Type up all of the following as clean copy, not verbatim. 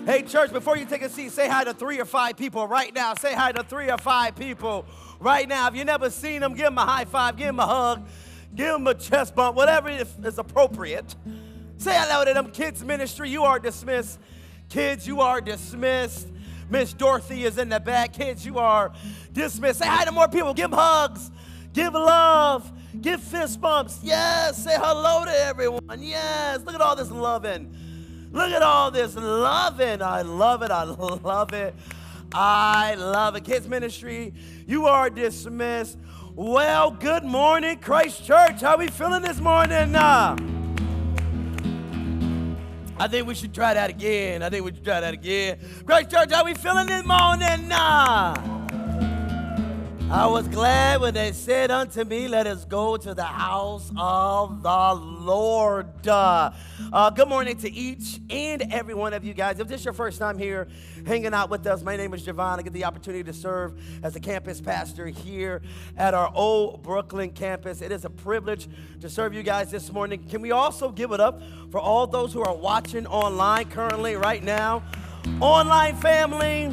Hey, church, before you take a seat, say hi to 3 or 5 people right now. Say hi to 3 or 5 people right now. If you've never seen them, give them a high five, give them a hug, give them a chest bump, whatever is appropriate. Say hello to them. Kids ministry, you are dismissed. Kids, you are dismissed. Miss Dorothy is in the back. Kids, you are dismissed. Say hi to more people. Give them hugs. Give love. Give fist bumps. Yes. Say hello to everyone. Yes. Look at all this loving. Look at all this loving. I love it. I love it. I love it. Kids ministry, you are dismissed. Well, good morning, Christ Church. How we feeling this morning? I think we should try that again. Christ Church, how we feeling this morning? I was glad when they said unto me, let us go to the house of the Lord. Good morning to each and every one of you guys. If this is your first time here hanging out with us, my name is Javon. I get the opportunity to serve as a campus pastor here at our Old Brooklyn campus. It is a privilege to serve you guys this morning. Can we also give it up for all those who are watching online currently right now? Online family,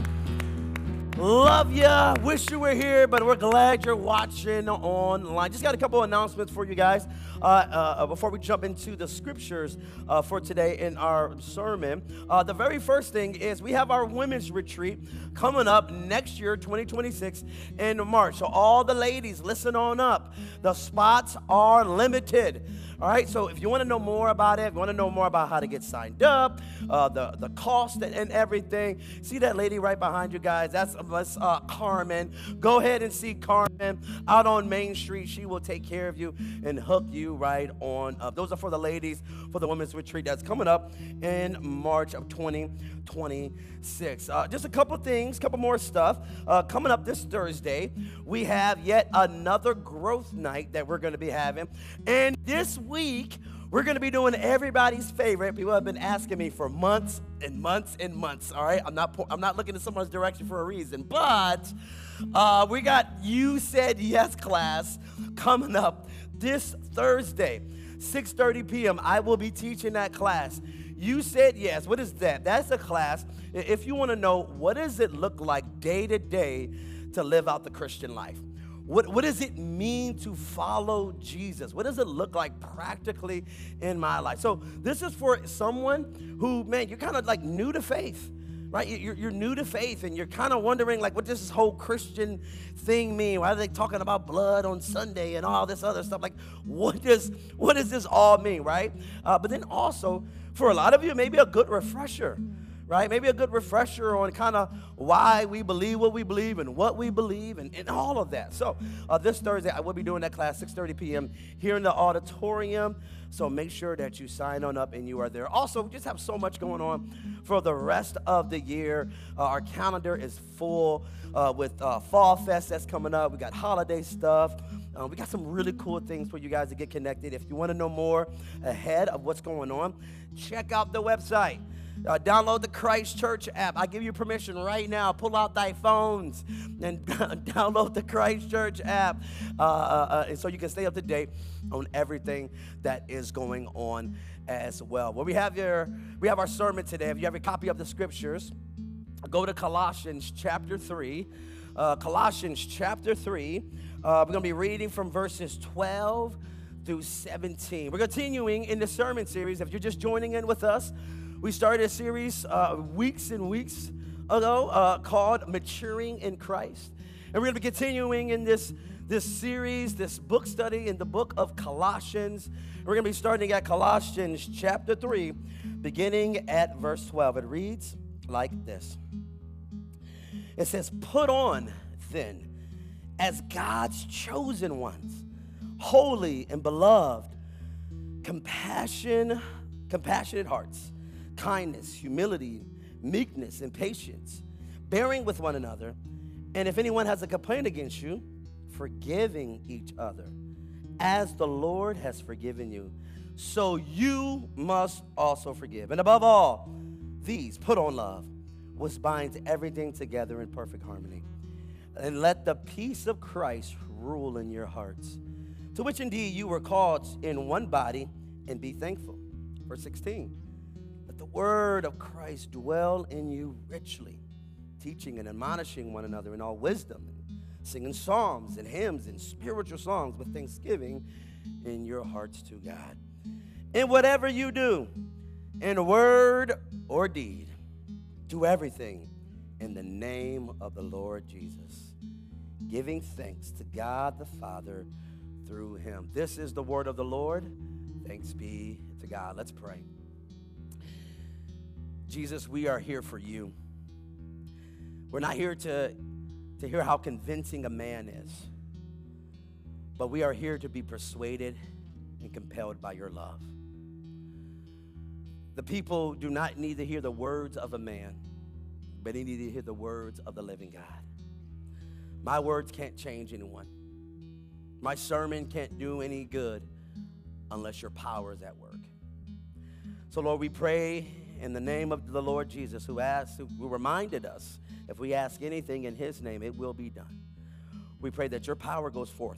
love ya. Wish you were here, but we're glad you're watching online. Just got a couple announcements for you guys before we jump into the scriptures for today in our sermon. The very first thing is we have our women's retreat coming up next year, 2026, in March. So all the ladies, listen on up. The spots are limited. All right, so if you want to know more about it, if you want to know more about how to get signed up, the cost and everything, see that lady right behind you guys? That's Carmen. Go ahead and see Carmen out on Main Street. She will take care of you and hook you right on up. Those are for the ladies for the women's retreat that's coming up in March of 2026. Just a couple things, couple more stuff. Coming up this Thursday, we have yet another growth night that we're going to be having. And this week, we're going to be doing everybody's favorite. People have been asking me for months and months and months, all right? I'm not looking in someone's direction for a reason, but we got You Said Yes class coming up this Thursday, 6:30 p.m. I will be teaching that class. You Said Yes. What is that? That's a class, if you want to know, what does it look like day to day to live out the Christian life? What does it mean to follow Jesus? What does it look like practically in my life? So this is for someone who, man, you're kind of like new to faith, right? You're new to faith, and you're kind of wondering, like, what does this whole Christian thing mean? Why are they talking about blood on Sunday and all this other stuff? Like, what does this all mean, right? But then also, for a lot of you, maybe a good refresher, right? Maybe a good refresher on kind of why we believe what we believe and what we believe and all of that. So this Thursday, I will be doing that class, 6:30 p.m. here in the auditorium. So make sure that you sign on up and you are there. Also, we just have so much going on for the rest of the year. Our calendar is full with Fall Fest that's coming up. We got holiday stuff. We got some really cool things for you guys to get connected. If you want to know more ahead of what's going on, check out the website. Download the Christ Church app. I give you permission right now. Pull out thy phones and download the Christ Church app so you can stay up to date on everything that is going on as well. Well, we have our sermon today. If you have a copy of the scriptures, go to Colossians chapter 3. Colossians chapter 3. We're going to be reading from verses 12 through 17. We're continuing in the sermon series. If you're just joining in with us, we started a series weeks and weeks ago called Maturing in Christ. And we're going to be continuing in this series, this book study in the book of Colossians. We're going to be starting at Colossians chapter 3, beginning at verse 12. It reads like this. It says, "Put on, then, as God's chosen ones, holy and beloved, compassionate hearts, kindness, humility, meekness, and patience, bearing with one another, and if anyone has a complaint against you, forgiving each other, as the Lord has forgiven you, so you must also forgive. And above all these, put on love, which binds everything together in perfect harmony. And let the peace of Christ rule in your hearts, to which indeed you were called in one body, and be thankful." Verse 16. "Let the the word of Christ dwell in you richly, teaching and admonishing one another in all wisdom, and singing psalms and hymns and spiritual songs with thanksgiving in your hearts to God. In whatever you do, in word or deed, do everything in the name of the Lord Jesus, giving thanks to God the Father through him. This is the word of the Lord. Thanks be to God. Let's pray. Jesus, we are here for you. We're not here to hear how convincing a man is, but we are here to be persuaded and compelled by your love. The people do not need to hear the words of a man, but they need to hear the words of the living God. My words can't change anyone. My sermon can't do any good unless your power is at work. So, Lord, we pray in the name of the Lord Jesus, who reminded us, if we ask anything in his name, it will be done. We pray that your power goes forth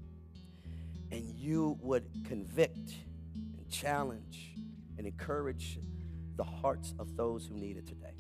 and you would convict and challenge and encourage the hearts of those who need it today.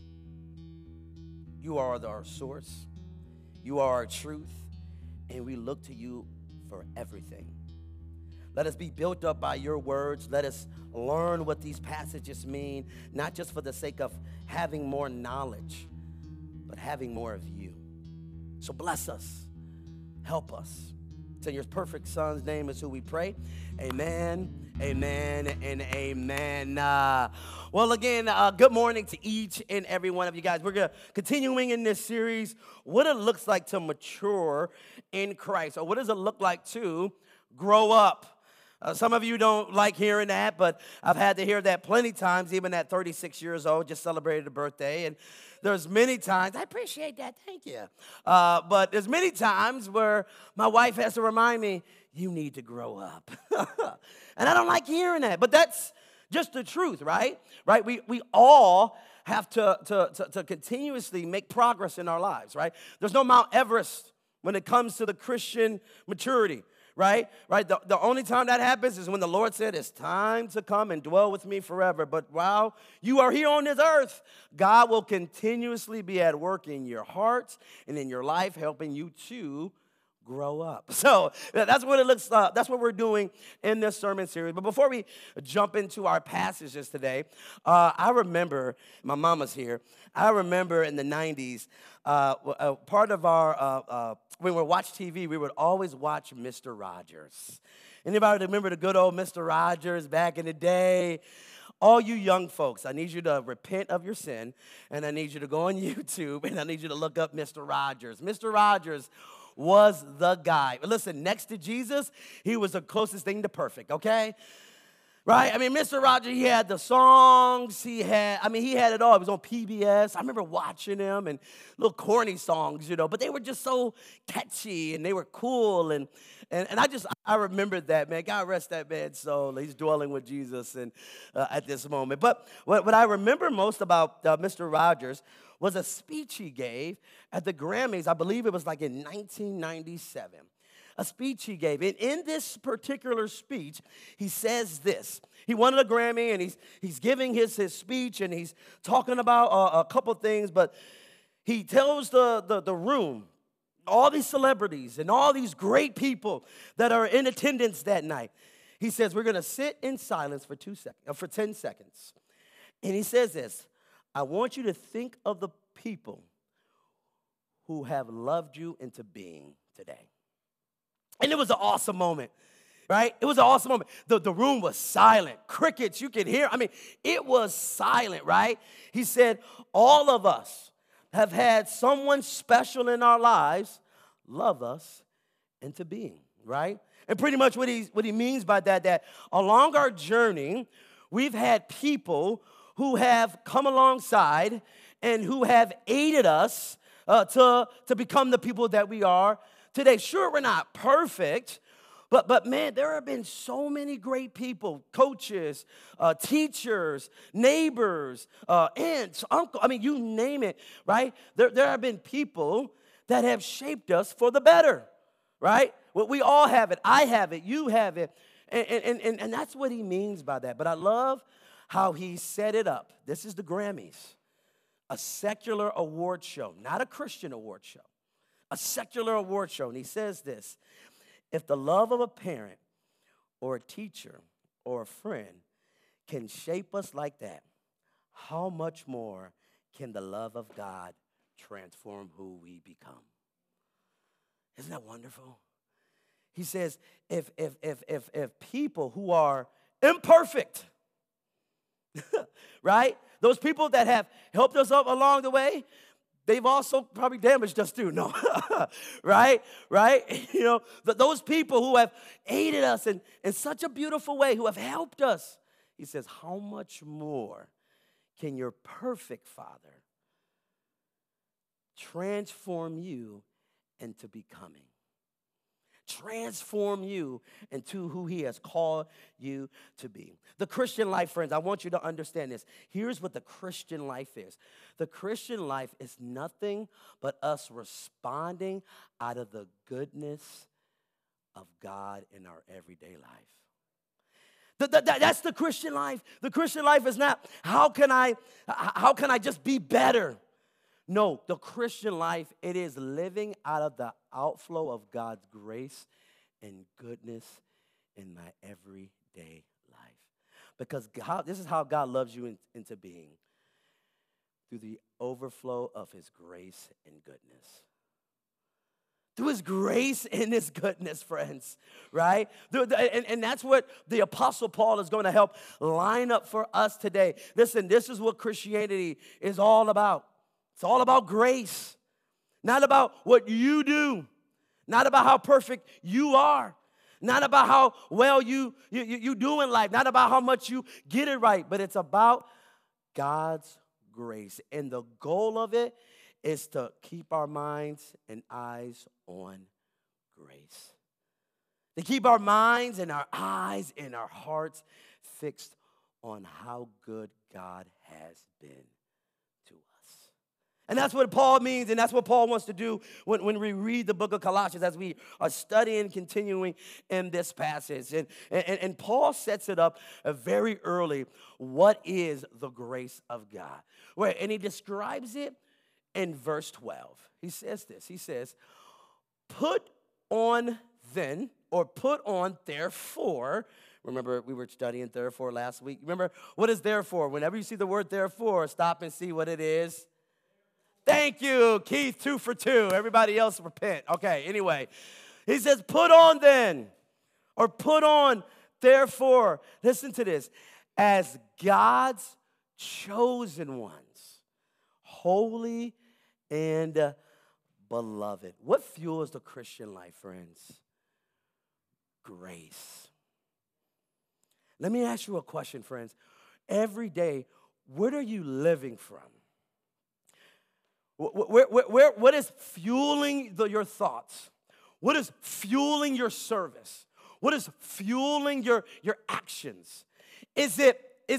You are our source. You are our truth, and we look to you for everything. Let us be built up by your words. Let us learn what these passages mean, not just for the sake of having more knowledge, but having more of you. So bless us. Help us. It's in your perfect Son's name is who we pray. Amen, amen, and amen. Well, again, good morning to each and every one of you guys. We're continuing in this series, what it looks like to mature in Christ, or what does it look like to grow up? Some of you don't like hearing that, but I've had to hear that plenty times, even at 36 years old, just celebrated a birthday. And there's many times, I appreciate that, thank you. But there's many times where my wife has to remind me, you need to grow up. And I don't like hearing that, but that's just the truth, right? Right? We all have to continuously make progress in our lives, right? There's no Mount Everest when it comes to the Christian maturity. Right? The only time that happens is when the Lord said, it's time to come and dwell with me forever. But while you are here on this earth, God will continuously be at work in your hearts and in your life, helping you to grow up. So that's what it looks like. That's what we're doing in this sermon series. But before we jump into our passages today, I remember, my mama's here, I remember in the 90s, part of our, when we watch TV, we would always watch Mr. Rogers. Anybody remember the good old Mr. Rogers back in the day? All you young folks, I need you to repent of your sin, and I need you to go on YouTube, and I need you to look up Mr. Rogers. Mr. Rogers was the guy. Listen, next to Jesus, he was the closest thing to perfect, okay? Right? I mean, Mr. Rogers, he had the songs, he had it all. He was on PBS. I remember watching him and little corny songs, but they were just so catchy and they were cool. And I remembered that, man. God rest that man's soul. He's dwelling with Jesus and at this moment. But what I remember most about Mr. Rogers was a speech he gave at the Grammys. I believe it was like in 1997. A speech he gave. And in this particular speech, he says this. He won a Grammy, and he's giving his speech, and he's talking about a couple things, but he tells the room, all these celebrities and all these great people that are in attendance that night, he says, we're going to sit in silence for 10 seconds. And he says this, I want you to think of the people who have loved you into being today. And it was an awesome moment, right? It was an awesome moment. The room was silent. Crickets, you could hear. I mean, it was silent, right? He said, all of us have had someone special in our lives love us into being, right? And pretty much what he means by that along our journey, we've had people who have come alongside and who have aided us to become the people that we are today. Sure, we're not perfect, but man, there have been so many great people, coaches, teachers, neighbors, aunts, uncles, I mean, you name it, right? There have been people that have shaped us for the better, right? Well, we all have it. I have it. You have it. And that's what he means by that. But I love how he set it up. This is the Grammys, a secular award show, not a Christian award show, a secular award show. And he says this: if the love of a parent or a teacher or a friend can shape us like that, how much more can the love of God transform who we become? Isn't that wonderful? He says, if people who are imperfect, right? Those people that have helped us up along the way, they've also probably damaged us too. No, right? You know, those people who have aided us in such a beautiful way, who have helped us. He says, how much more can your perfect Father transform you into becoming? Transform you into who he has called you to be. The Christian life, friends, I want you to understand this. Here's what the Christian life is. The Christian life is nothing but us responding out of the goodness of God in our everyday life. That's the Christian life. The Christian life is not, how can I just be better? No, the Christian life, it is living out of the outflow of God's grace and goodness in my everyday life. Because this is how God loves you into being, through the overflow of his grace and goodness. Through his grace and his goodness, friends, right? And that's what the Apostle Paul is going to help line up for us today. Listen, this is what Christianity is all about. It's all about grace, not about what you do, not about how perfect you are, not about how well you do in life, not about how much you get it right, but it's about God's grace. And the goal of it is to keep our minds and eyes on grace. To keep our minds and our eyes and our hearts fixed on how good God has been to us. And that's what Paul means, and that's what Paul wants to do when we read the book of Colossians, as we are studying, continuing in this passage. And Paul sets it up very early. What is the grace of God? And he describes it in verse 12. He says this. He says, put on then, or put on therefore. Remember, we were studying therefore last week. Remember, what is therefore? Whenever you see the word therefore, stop and see what it is. Thank you, Keith, 2 for 2. Everybody else repent. Okay, anyway. He says, put on then, or put on therefore. Listen to this. As God's chosen ones, holy and beloved. What fuels the Christian life, friends? Grace. Let me ask you a question, friends. Every day, what are you living from? What is fueling your thoughts? What is fueling your service? What is fueling your actions? Is it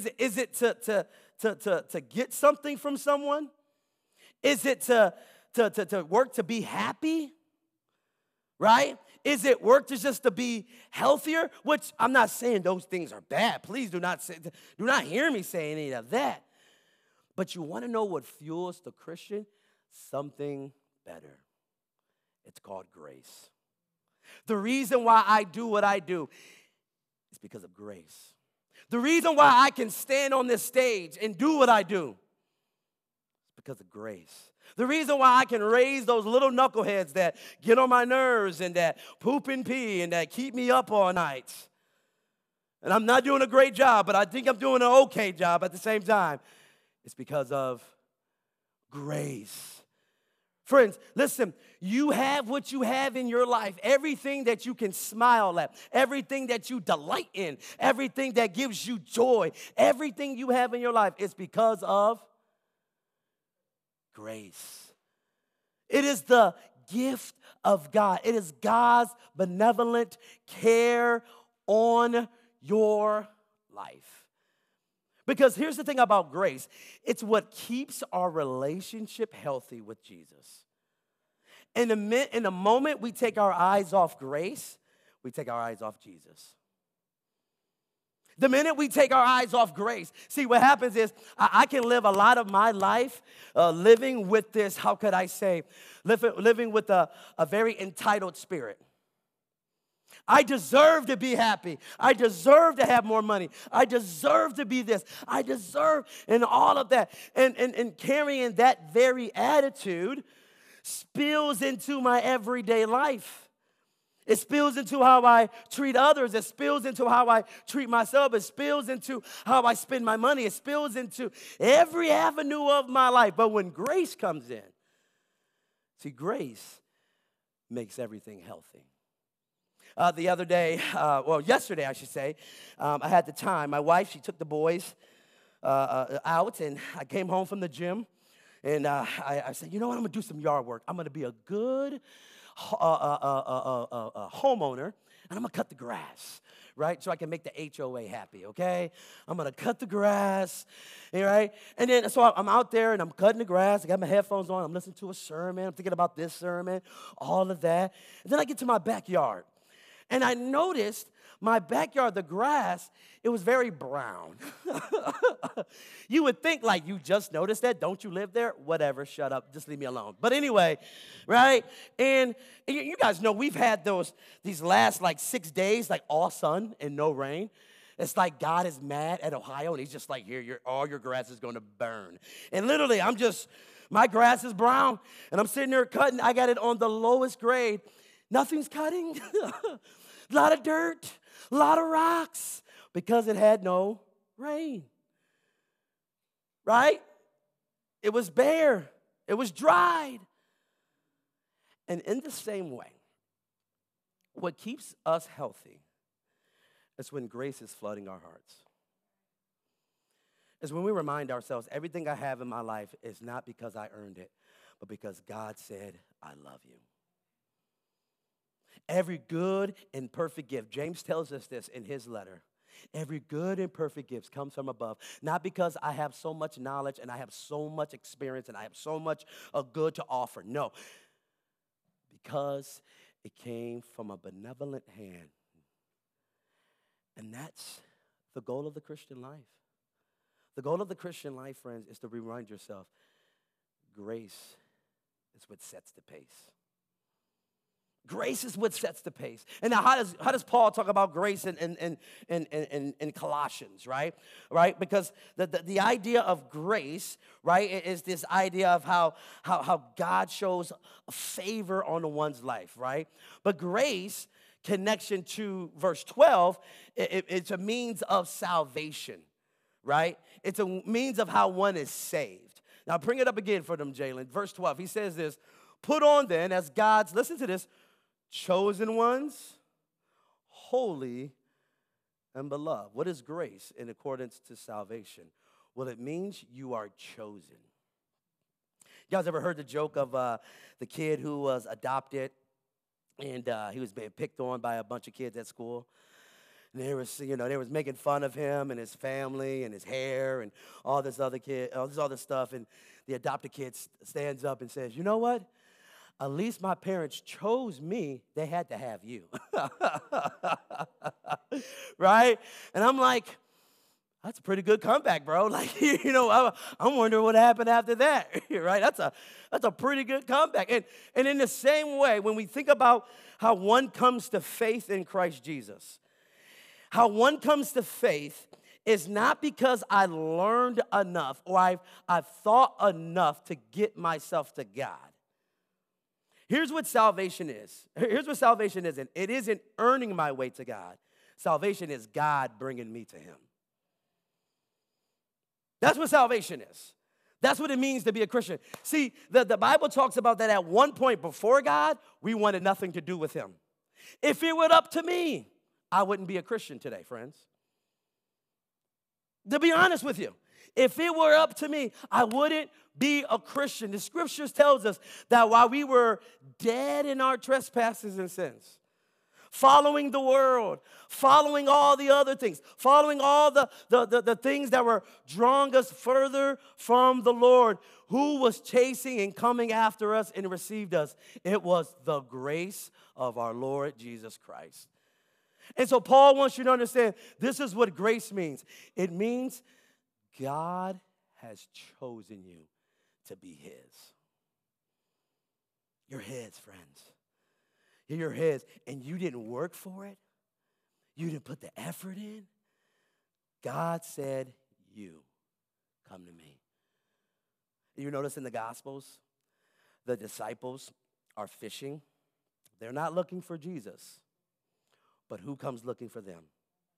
to get something from someone? Is it to work to be happy? Right? Is it work just to be healthier? Which I'm not saying those things are bad. Please do not hear me say any of that. But you want to know what fuels the Christian? Something better. It's called grace. The reason why I do what I do is because of grace. The reason why I can stand on this stage and do what I do is because of grace. The reason why I can raise those little knuckleheads that get on my nerves and that poop and pee and that keep me up all night. And I'm not doing a great job, but I think I'm doing an okay job at the same time. It's because of grace. Friends, listen, you have what you have in your life, everything that you can smile at, everything that you delight in, everything that gives you joy, everything you have in your life is because of grace. It is the gift of God. It is God's benevolent care on your life. Because here's the thing about grace. It's what keeps our relationship healthy with Jesus. In the moment we take our eyes off grace, we take our eyes off Jesus. The minute we take our eyes off grace, see what happens is I can live a lot of my life living with this, how could I say, living with a very entitled spirit. I deserve to be happy. I deserve to have more money. I deserve to be this. I deserve, and all of that. And carrying that very attitude spills into my everyday life. It spills into how I treat others. It spills into how I treat myself. It spills into how I spend my money. It spills into every avenue of my life. But when grace comes in, see, grace makes everything healthy. The other day, yesterday I should say, I had the time. My wife, she took the boys out, and I came home from the gym, and I said, you know what, I'm going to do some yard work. I'm going to be a good homeowner, and I'm going to cut the grass, right, so I can make the HOA happy, okay? I'm going to cut the grass, right? And then, so I'm out there, and I'm cutting the grass. I got my headphones on. I'm listening to a sermon. I'm thinking about this sermon, all of that. And then I get to my backyard, and I noticed my backyard, the grass, it was very brown. You would think, like, you just noticed that? Don't you live there? Whatever, shut up. Just leave me alone. But anyway, right? And you guys know we've had these last, 6 days, all sun and no rain. It's like God is mad at Ohio, and he's just like, here, all your grass is going to burn. And literally, my grass is brown, and I'm sitting there cutting. I got it on the lowest grade. Nothing's cutting. A lot of dirt, a lot of rocks, because it had no rain. Right? It was bare. It was dried. And in the same way, what keeps us healthy is when grace is flooding our hearts. It's when we remind ourselves, everything I have in my life is not because I earned it, but because God said, I love you. Every good and perfect gift, James tells us this in his letter. Every good and perfect gift comes from above. Not because I have so much knowledge and I have so much experience and I have so much good to offer. No, because it came from a benevolent hand. And that's the goal of the Christian life. The goal of the Christian life, friends, is to remind yourself, grace is what sets the pace. Grace is what sets the pace. And now how does Paul talk about grace in Colossians, right? Because the idea of grace, right, is this idea of how God shows a favor on one's life, right? But grace, connection to verse 12, it's a means of salvation, right? It's a means of how one is saved. Now bring it up again for them, Jalen. Verse 12, he says this, put on then as God's, listen to this, chosen ones, holy and beloved. What is grace in accordance to salvation? Well, it means you are chosen. You guys ever heard the joke of the kid who was adopted and he was being picked on by a bunch of kids at school? And they was making fun of him and his family and his hair and all this other stuff. And the adopted kid stands up and says, you know what? At least my parents chose me. They had to have you. Right? And I'm like, that's a pretty good comeback, bro. I'm wondering what happened after that. Right? That's a pretty good comeback. And in the same way, when we think about how one comes to faith in Christ Jesus, how one comes to faith is not because I learned enough or I've thought enough to get myself to God. Here's what salvation is. Here's what salvation isn't. It isn't earning my way to God. Salvation is God bringing me to him. That's what salvation is. That's what it means to be a Christian. See, the Bible talks about that at one point before God, we wanted nothing to do with him. If it were up to me, I wouldn't be a Christian today, friends. To be honest with you, if it were up to me, I wouldn't be a Christian. The scriptures tells us that while we were dead in our trespasses and sins, following the world, following all the other things, following all the things that were drawing us further from the Lord, who was chasing and coming after us and received us? It was the grace of our Lord Jesus Christ. And so Paul wants you to understand this is what grace means. It means God has chosen you to be his. You're his, friends. You're his, and you didn't work for it. You didn't put the effort in. God said, you come to me. You notice in the Gospels, the disciples are fishing. They're not looking for Jesus, but who comes looking for them?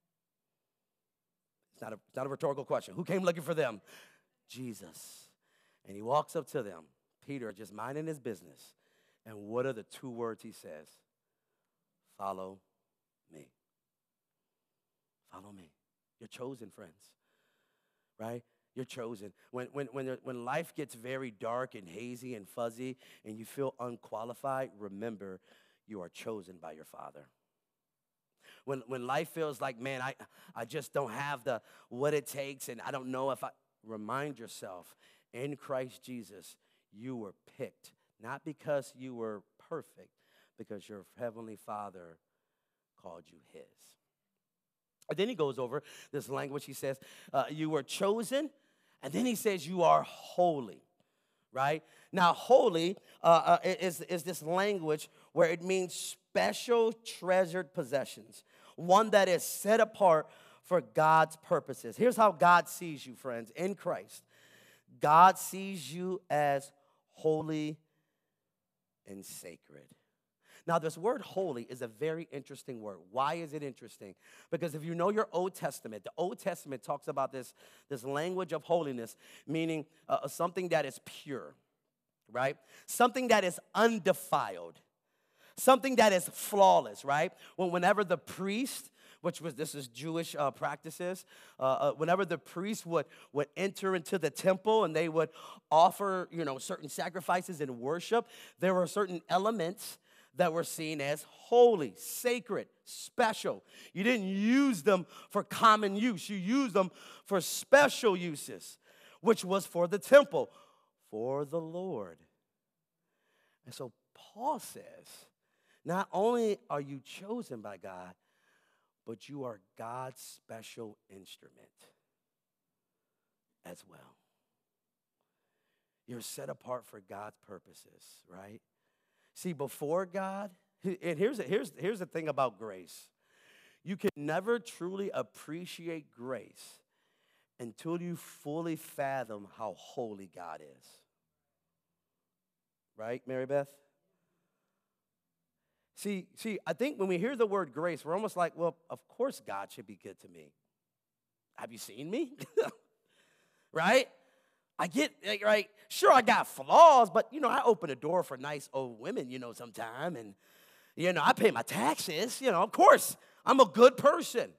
It's not a rhetorical question. Who came looking for them? Jesus. And he walks up to them. Peter just minding his business. And what are the two words he says? Follow me. Follow me. You're chosen, friends. Right? You're chosen. When life gets very dark and hazy and fuzzy and you feel unqualified, remember you are chosen by your Father. When life feels like, man, I just don't have what it takes and I don't know if remind yourself, in Christ Jesus, you were picked. Not because you were perfect, because your heavenly Father called you his. And then he goes over this language. He says, you were chosen. And then he says, you are holy, right? Now, holy is this language where it means special treasured possessions, one that is set apart for God's purposes. Here's how God sees you, friends, in Christ. God sees you as holy and sacred. Now, this word holy is a very interesting word. Why is it interesting? Because if you know your Old Testament, the Old Testament talks about this language of holiness, meaning something that is pure, right? Something that is undefiled, something that is flawless, right? Whenever the priest, this is Jewish practices, whenever the priest would enter into the temple and they would offer, certain sacrifices and worship, there were certain elements that were seen as holy, sacred, special. You didn't use them for common use. You used them for special uses, which was for the temple, for the Lord. And so Paul says, not only are you chosen by God, but you are God's special instrument as well. You're set apart for God's purposes, right? See, before God, and here's the thing about grace. You can never truly appreciate grace until you fully fathom how holy God is. Right, Mary Beth? See, I think when we hear the word grace, we're almost like, well, of course God should be good to me. Have you seen me? Right? I get, right, sure, I got flaws, but, I open a door for nice old women, sometime, and, I pay my taxes, of course, I'm a good person.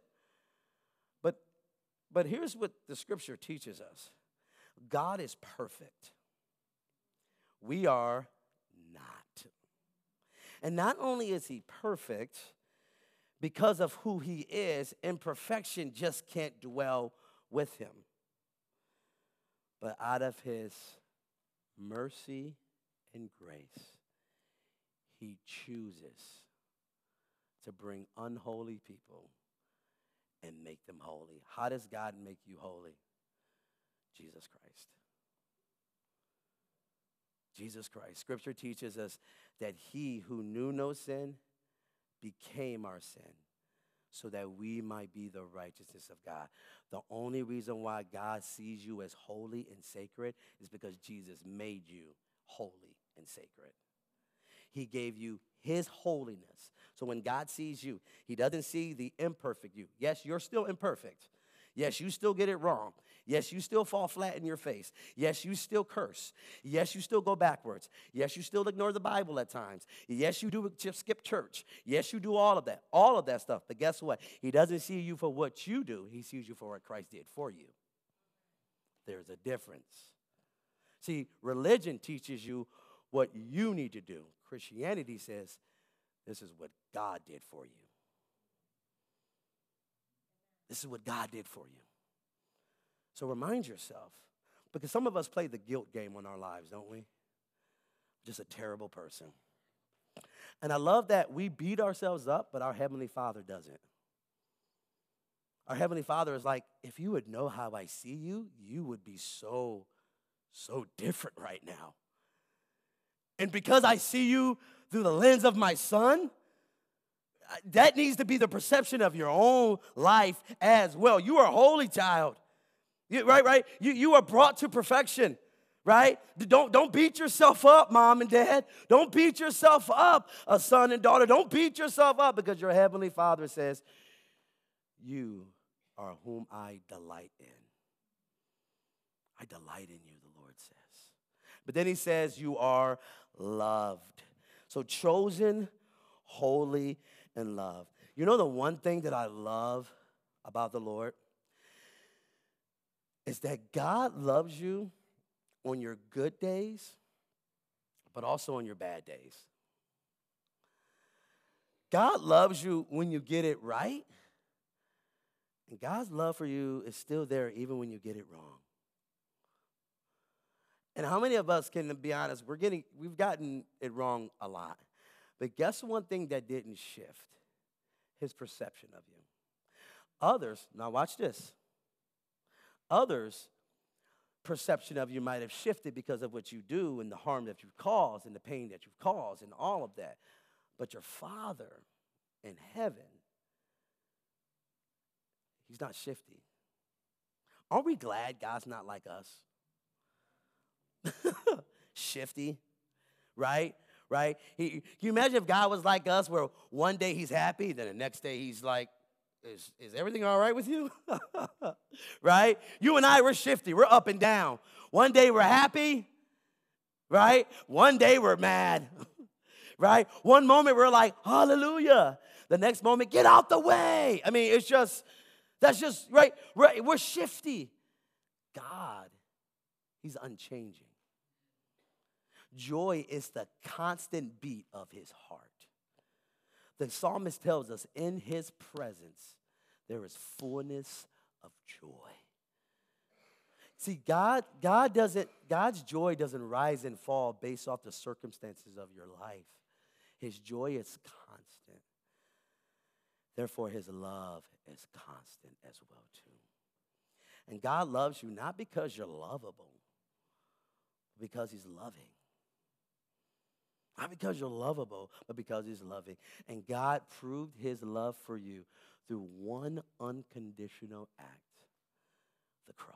But here's what the scripture teaches us. God is perfect. We are not. And not only is he perfect, because of who he is, imperfection just can't dwell with him. But out of his mercy and grace, he chooses to bring unholy people and make them holy. How does God make you holy? Jesus Christ. Jesus Christ. Scripture teaches us that he who knew no sin became our sin, so that we might be the righteousness of God. The only reason why God sees you as holy and sacred is because Jesus made you holy and sacred. He gave you his holiness. So when God sees you, he doesn't see the imperfect you. Yes, you're still imperfect. Yes, you still get it wrong. Yes, you still fall flat in your face. Yes, you still curse. Yes, you still go backwards. Yes, you still ignore the Bible at times. Yes, you do just skip church. Yes, you do all of that stuff. But guess what? He doesn't see you for what you do. He sees you for what Christ did for you. There's a difference. See, religion teaches you what you need to do. Christianity says, this is what God did for you. This is what God did for you. So remind yourself, because some of us play the guilt game on our lives, don't we? Just a terrible person. And I love that we beat ourselves up, but our Heavenly Father doesn't. Our Heavenly Father is like, if you would know how I see you, you would be so different right now. And because I see you through the lens of my Son, that needs to be the perception of your own life as well. You are a holy child. Right? You are brought to perfection, right? Don't beat yourself up, mom and dad. Don't beat yourself up, a son and daughter. Don't beat yourself up because your Heavenly Father says, you are whom I delight in. I delight in you, the Lord says. But then he says, you are loved. So chosen, holy, and loved. You know the one thing that I love about the Lord is that God loves you on your good days, but also on your bad days. God loves you when you get it right, and God's love for you is still there even when you get it wrong. And how many of us can be honest, we've gotten it wrong a lot. But guess one thing that didn't shift? His perception of you. Others, now watch this. Others' perception of you might have shifted because of what you do and the harm that you've caused and the pain that you've caused and all of that. But your Father in heaven, he's not shifty. Aren't we glad God's not like us? Shifty, right? Right? Can you imagine if God was like us where one day he's happy, then the next day he's like, is everything all right with you? Right? You and I, we're shifty. We're up and down. One day we're happy, right? One day we're mad, right? One moment we're like, hallelujah. The next moment, get out the way. I mean, that's just, right? We're shifty. God, he's unchanging. Joy is the constant beat of his heart. The psalmist tells us, in his presence, there is fullness of joy. See, God's joy doesn't rise and fall based off the circumstances of your life. His joy is constant. Therefore, his love is constant as well, too. And God loves you not because you're lovable, but because he's loving. Not because you're lovable, but because he's loving. And God proved his love for you through one unconditional act, the cross.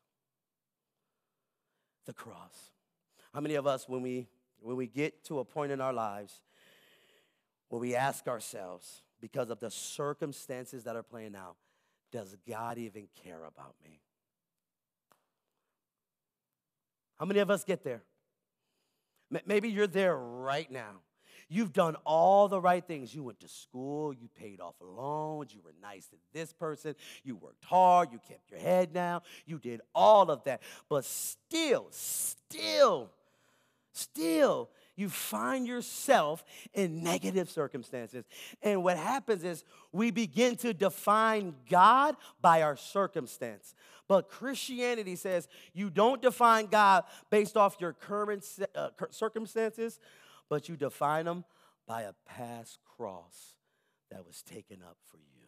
The cross. How many of us, when we get to a point in our lives where we ask ourselves, because of the circumstances that are playing out, does God even care about me? How many of us get there? Maybe you're there right now. You've done all the right things. You went to school. You paid off loans. You were nice to this person. You worked hard. You kept your head down. You did all of that. But still, you find yourself in negative circumstances. And what happens is we begin to define God by our circumstance. But Christianity says you don't define God based off your current circumstances, but you define them by a past cross that was taken up for you.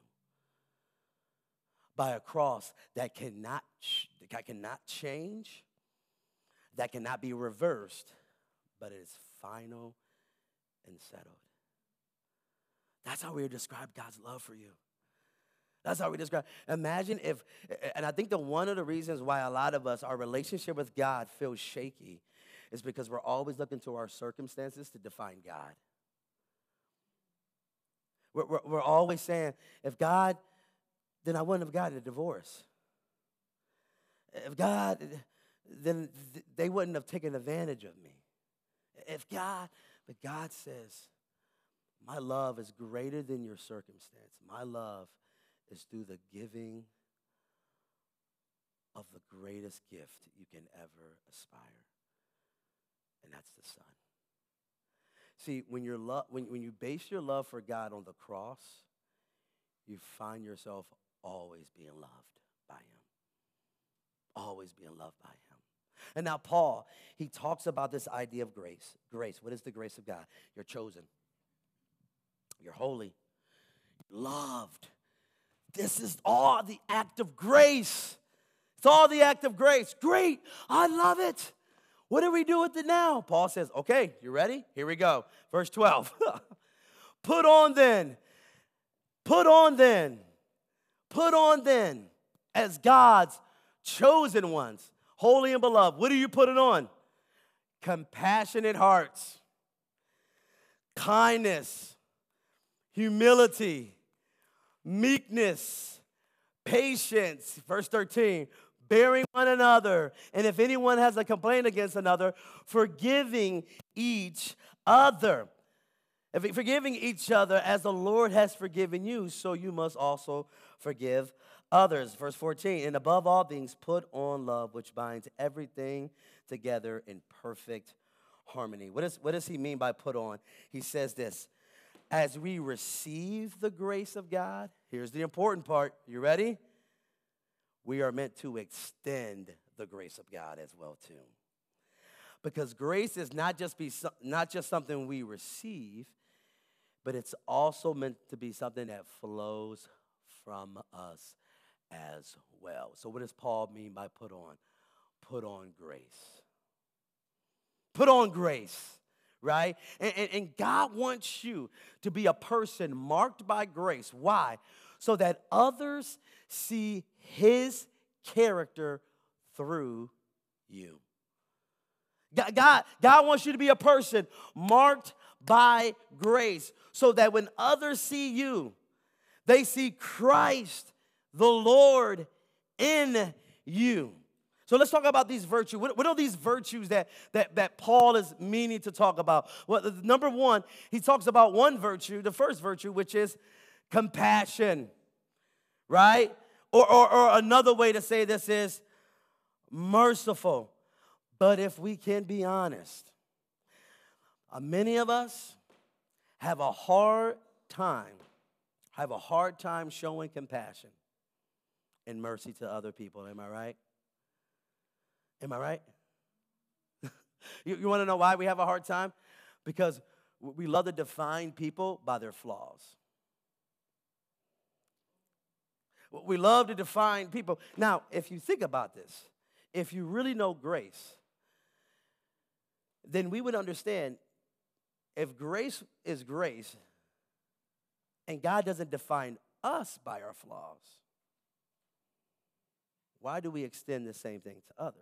By a cross that cannot change, that cannot be reversed, but it is final and settled. That's how we would describe God's love for you. That's how we describe. Imagine if, and I think that one of the reasons why a lot of us, our relationship with God feels shaky is because we're always looking to our circumstances to define God. We're always saying, if God, then I wouldn't have gotten a divorce. If God, then they wouldn't have taken advantage of me. But God says, my love is greater than your circumstance. My love is through the giving of the greatest gift you can ever aspire. And that's the Son. See, when you base your love for God on the cross, you find yourself always being loved by him. Always being loved by him. And now Paul, he talks about this idea of grace. Grace, what is the grace of God? You're chosen. You're holy. You're loved. This is all the act of grace. It's all the act of grace. Great. I love it. What do we do with it now? Paul says, okay, you ready? Here we go. Verse 12. Put on then, as God's chosen ones, holy and beloved. What are you putting on? Compassionate hearts, kindness, humility, meekness, patience. Verse 13, bearing one another. And if anyone has a complaint against another, forgiving each other. Forgiving each other as the Lord has forgiven you, so you must also forgive others. Verse 14, and above all things, put on love, which binds everything together in perfect harmony. What does he mean by put on? He says this, as we receive the grace of God, here's the important part. You ready? We are meant to extend the grace of God as well, too. Because grace is not just something we receive, but it's also meant to be something that flows from us as well. So what does Paul mean by put on? Put on grace. Put on grace, right? And God wants you to be a person marked by grace. Why? So that others see his character through you. God wants you to be a person marked by grace so that when others see you, they see Christ, the Lord, in you. So let's talk about these virtues. What are these virtues that Paul is meaning to talk about? Well, number one, he talks about one virtue, the first virtue, which is compassion, right? Or another way to say this is merciful. But if we can be honest, many of us have a hard time showing compassion and mercy to other people. Am I right? Am I right? You want to know why we have a hard time? Because we love to define people by their flaws. We love to define people. Now, if you think about this, if you really know grace, then we would understand if grace is grace and God doesn't define us by our flaws, why do we extend the same thing to others?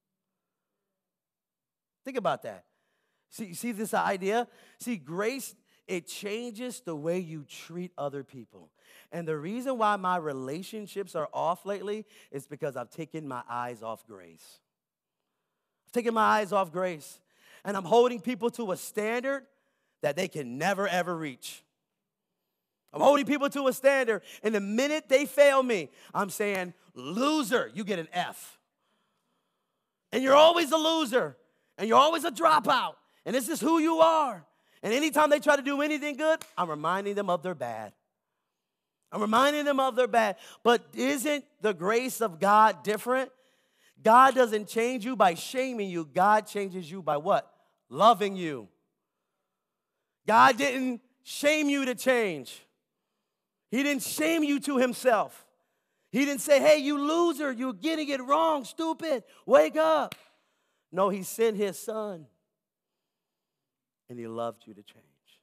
Think about that. See this idea? See, grace, it changes the way you treat other people. And the reason why my relationships are off lately is because I've taken my eyes off grace. I've taken my eyes off grace. And I'm holding people to a standard that they can never, ever reach. I'm holding people to a standard, and the minute they fail me, I'm saying, loser, you get an F. And you're always a loser, and you're always a dropout, and this is who you are. And anytime they try to do anything good, I'm reminding them of their bad. I'm reminding them of their bad. But isn't the grace of God different? God doesn't change you by shaming you. God changes you by what? Loving you. God didn't shame you to change. He didn't shame you to himself. He didn't say, hey, you loser, you're getting it wrong, stupid, wake up. No, he sent his son, and he loved you to change.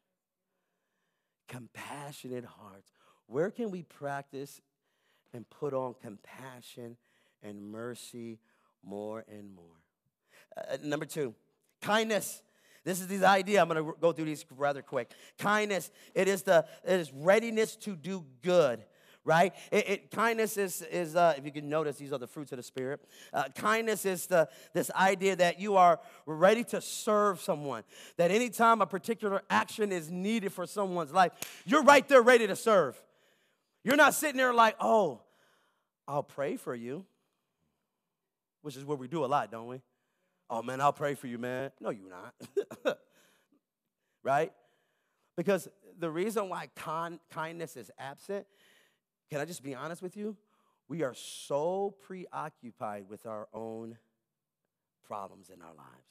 Compassionate hearts. Where can we practice and put on compassion and mercy more and more? Number two, kindness. This is the idea. I'm going to go through these rather quick. Kindness, it is readiness to do good, right? Kindness is if you can notice, these are the fruits of the Spirit. Kindness is this idea that you are ready to serve someone, that anytime a particular action is needed for someone's life, you're right there ready to serve. You're not sitting there like, oh, I'll pray for you, which is what we do a lot, don't we? Oh, man, I'll pray for you, man. No, you're not. Right? Because the reason why kindness is absent, can I just be honest with you? We are so preoccupied with our own problems in our lives.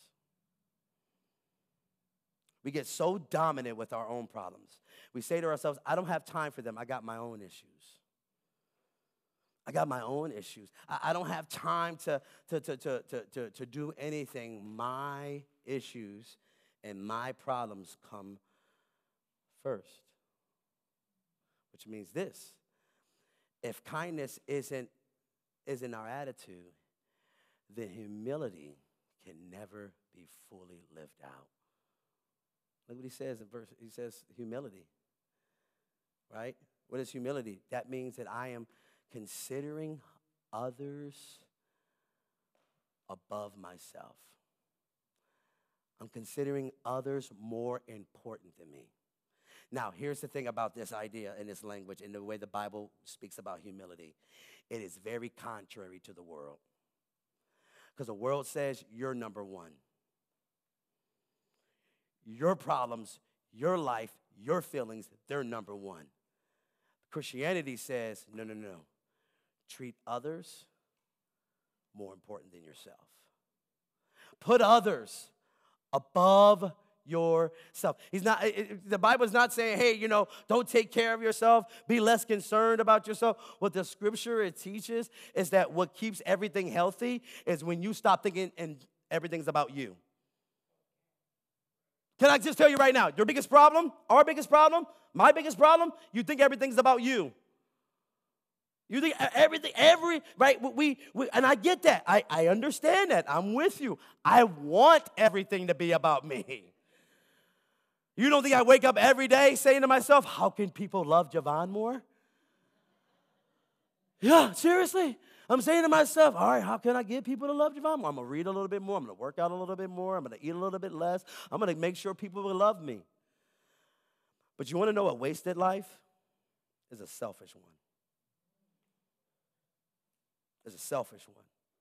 We get so dominant with our own problems. We say to ourselves, I don't have time for them. I got my own issues. I got my own issues. I don't have time to do anything. My issues and my problems come first. Which means this. If kindness isn't our attitude, then humility can never be fully lived out. Look what he says in verse. He says humility, right? What is humility? That means that I am considering others above myself. I'm considering others more important than me. Now, here's the thing about this idea and this language and the way the Bible speaks about humility. It is very contrary to the world. Because the world says you're number one. Your problems, your life, your feelings, they're number one. Christianity says, no. Treat others more important than yourself. Put others above yourself. The Bible is not saying, hey, don't take care of yourself. Be less concerned about yourself. What the scripture it teaches is that what keeps everything healthy is when you stop thinking and everything's about you. Can I just tell you right now, your biggest problem, our biggest problem, my biggest problem, you think everything's about you. You think everything, right? And I get that. I understand that. I'm with you. I want everything to be about me. You don't think I wake up every day saying to myself, how can people love Javon more? Yeah, seriously. I'm saying to myself, all right, how can I get people to love Javon more? I'm going to read a little bit more. I'm going to work out a little bit more. I'm going to eat a little bit less. I'm going to make sure people will love me. But you want to know a wasted life is a selfish one. It's a selfish one.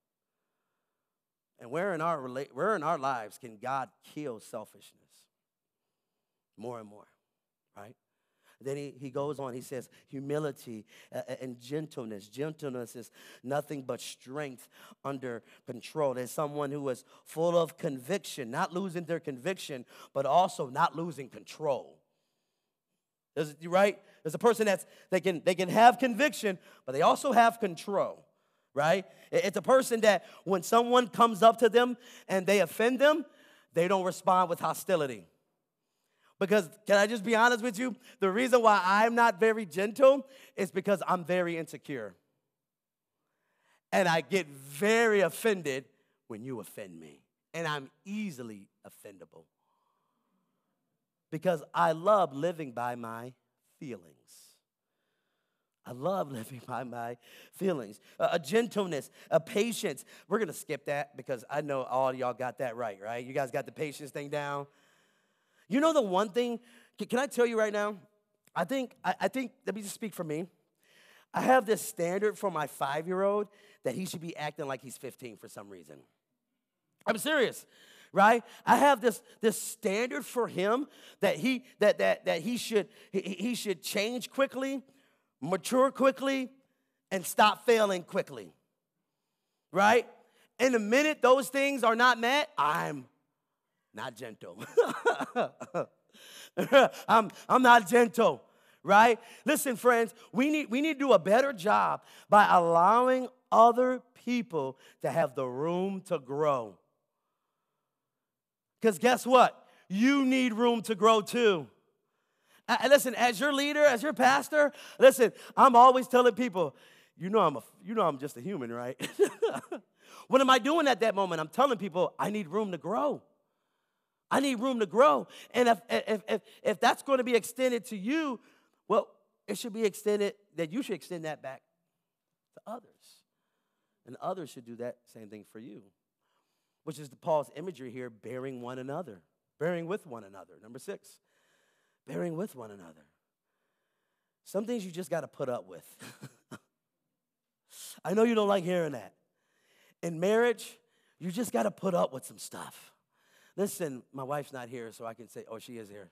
And where in our lives can God kill selfishness? More and more, right? Then he goes on, he says, humility and gentleness. Gentleness is nothing but strength under control. There's someone who is full of conviction, not losing their conviction, but also not losing control. Right? There's a person they can have conviction, but they also have control, right? It's a person that when someone comes up to them and they offend them, they don't respond with hostility. Because, can I just be honest with you? The reason why I'm not very gentle is because I'm very insecure. And I get very offended when you offend me. And I'm easily offendable. Because I love living by my feelings. I love living by my feelings. A gentleness, a patience. We're going to skip that because I know all of y'all got that right? You guys got the patience thing down? You know the one thing, can I tell you right now? I think, let me just speak for me. I have this standard for my 5-year-old that he should be acting like he's 15 for some reason. I'm serious, right? I have this standard for him that he should change quickly, mature quickly, and stop failing quickly, right? And the minute those things are not met, I'm not gentle. I'm not gentle, right? Listen, friends, we need to do a better job by allowing other people to have the room to grow. Because guess what? You need room to grow too. Listen, as your leader, as your pastor, listen, I'm always telling people, I'm just a human, right? What am I doing at that moment? I'm telling people I need room to grow. I need room to grow. And if that's going to be extended to you, well, it should be extended, that you should extend that back to others. And others should do that same thing for you, which is Paul's imagery here, bearing one another, bearing with one another. Number 6, bearing with one another. Some things you just got to put up with. I know you don't like hearing that. In marriage, you just got to put up with some stuff. Listen, my wife's not here, so I can say, oh, she is here.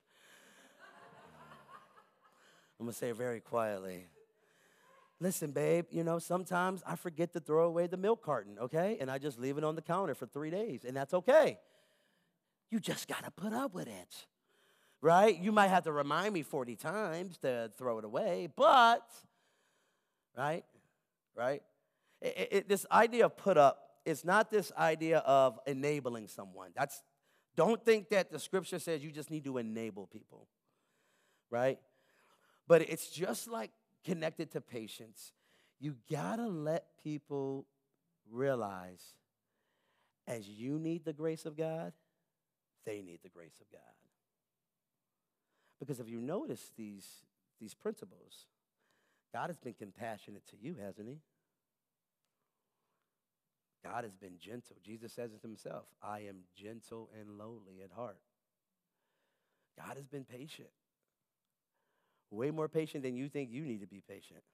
I'm going to say it very quietly. Listen, babe, sometimes I forget to throw away the milk carton, okay? And I just leave it on the counter for 3 days, and that's okay. You just got to put up with it, right? You might have to remind me 40 times to throw it away, but, right? right? This idea of put up is not this idea of enabling someone. Don't think that the scripture says you just need to enable people, right? But it's just like connected to patience. You gotta let people realize as you need the grace of God, they need the grace of God. Because if you notice these principles, God has been compassionate to you, hasn't he? God has been gentle. Jesus says it himself, I am gentle and lowly at heart. God has been patient. Way more patient than you think you need to be patient.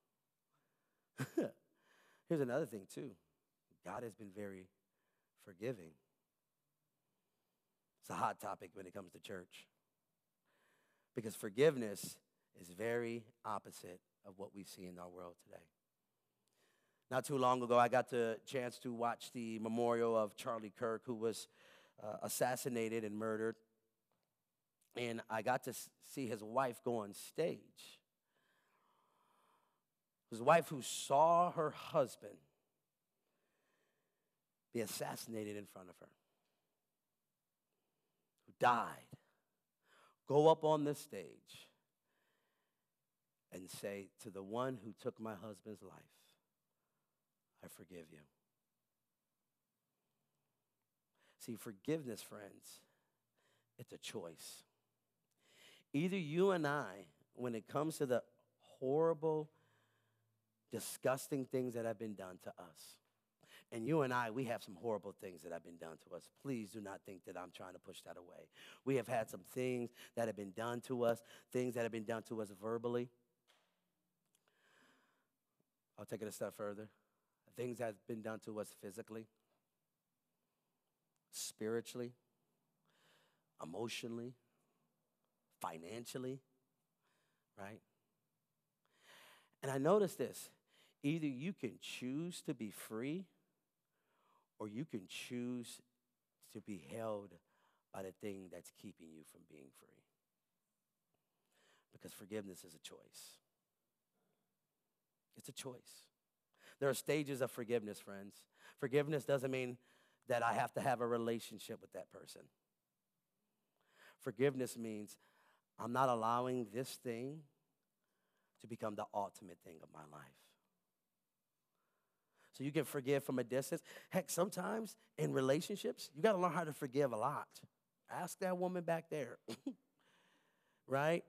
Here's another thing, too. God has been very forgiving. It's a hot topic when it comes to church. Because forgiveness is very opposite of what we see in our world today. Not too long ago, I got the chance to watch the memorial of Charlie Kirk, who was assassinated and murdered. And I got to see his wife go on stage. His wife who saw her husband be assassinated in front of her, who died, go up on this stage and say, to the one who took my husband's life, I forgive you. See, forgiveness, friends, it's a choice. Either you and I, when it comes to the horrible, disgusting things that have been done to us, and you and I, we have some horrible things that have been done to us. Please do not think that I'm trying to push that away. We have had some things that have been done to us, things that have been done to us verbally. I'll take it a step further. Things that have been done to us physically, spiritually, emotionally, financially, right? And I noticed this. Either you can choose to be free or you can choose to be held by the thing that's keeping you from being free. Because forgiveness is a choice. It's a choice. There are stages of forgiveness, friends. Forgiveness doesn't mean that I have to have a relationship with that person. Forgiveness means I'm not allowing this thing to become the ultimate thing of my life. So you can forgive from a distance. Heck, sometimes in relationships, you got to learn how to forgive a lot. Ask that woman back there, right?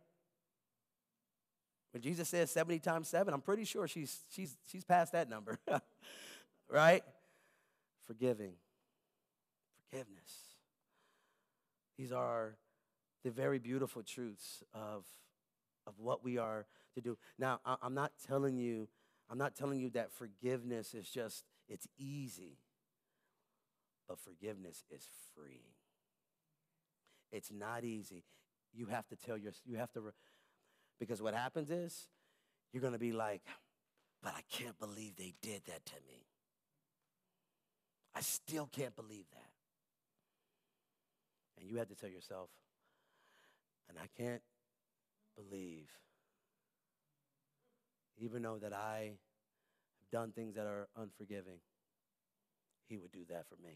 When Jesus says 70 times 7, I'm pretty sure she's past that number, right? Forgiving, forgiveness. These are the very beautiful truths of what we are to do. Now, I'm not telling you that forgiveness is just, it's easy. But forgiveness is freeing. It's not easy. You have to because what happens is, you're going to be like, but I can't believe they did that to me. I still can't believe that. And you have to tell yourself, and I can't believe, even though that I have done things that are unforgiving, he would do that for me.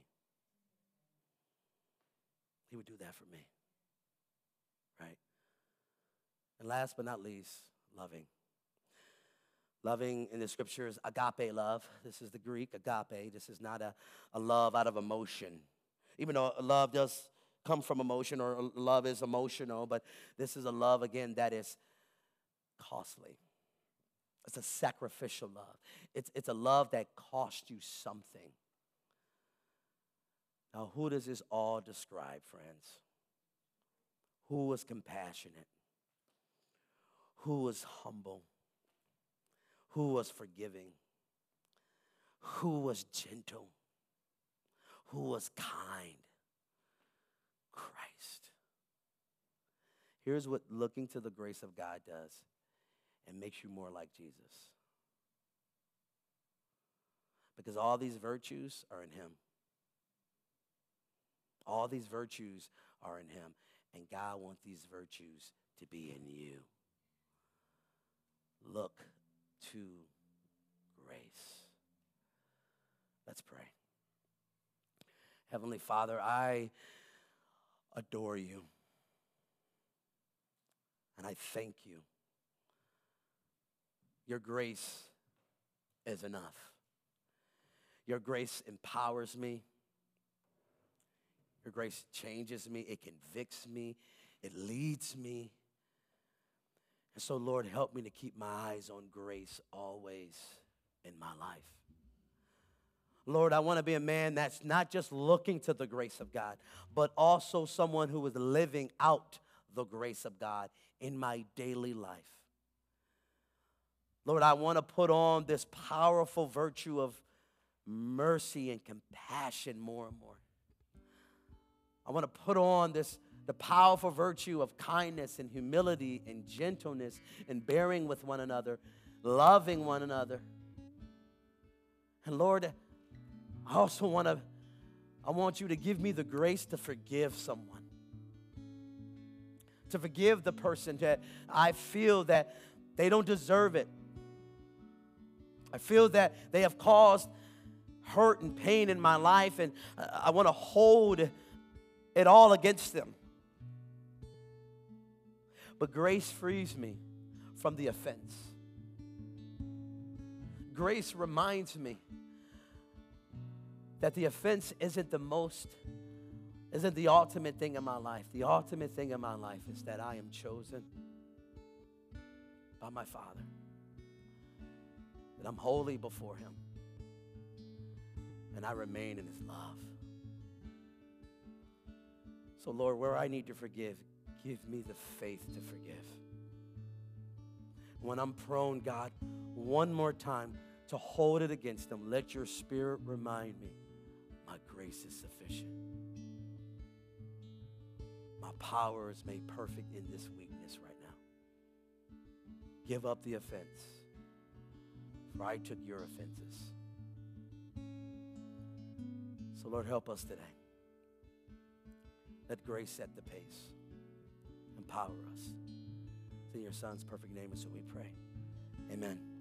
He would do that for me, right? And last but not least, loving. Loving in the scriptures, agape love. This is the Greek, agape. This is not a love out of emotion. Even though love does come from emotion, or love is emotional, but this is a love, again, that is costly. It's a sacrificial love. It's a love that costs you something. Now, who does this all describe, friends? Who was compassionate? Who was humble? Who was forgiving? Who was gentle? Who was kind? Christ. Here's what looking to the grace of God does. It makes you more like Jesus. Because all these virtues are in him. All these virtues are in him. And God wants these virtues to be in you. Look to grace. Let's pray. Heavenly Father, I adore you. And I thank you. Your grace is enough. Your grace empowers me. Your grace changes me. It convicts me. It leads me. And so, Lord, help me to keep my eyes on grace always in my life. Lord, I want to be a man that's not just looking to the grace of God, but also someone who is living out the grace of God in my daily life. Lord, I want to put on this powerful virtue of mercy and compassion more and more. I want to put on the powerful virtue of kindness and humility and gentleness and bearing with one another, loving one another. And Lord, I also want you to give me the grace to forgive someone. To forgive the person that I feel that they don't deserve it. I feel that they have caused hurt and pain in my life, and I want to hold it all against them. But grace frees me from the offense. Grace reminds me that the offense isn't the ultimate thing in my life. The ultimate thing in my life is that I am chosen by my Father. That I'm holy before Him. And I remain in His love. So, Lord, where I need to forgive, give me the faith to forgive. When I'm prone, God, one more time to hold it against them, let your Spirit remind me, my grace is sufficient. My power is made perfect in this weakness right now. Give up the offense, for I took your offenses. So, Lord, help us today. Let grace set the pace. Empower us. It's in your Son's perfect name, and so we pray. Amen.